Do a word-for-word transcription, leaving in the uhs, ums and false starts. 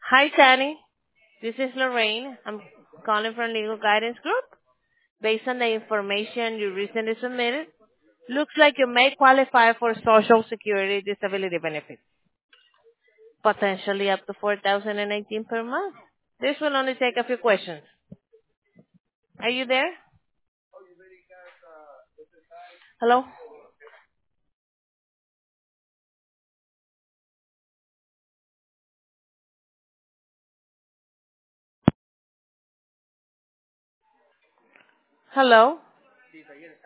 Hi, Tani. This is Lorraine. I'm calling from Legal Guidance Group. Based on the information you recently submitted, looks like you may qualify for Social Security disability benefits, potentially up to four thousand eighteen per month. This will only take a few questions. Are you there? Hello? Hello?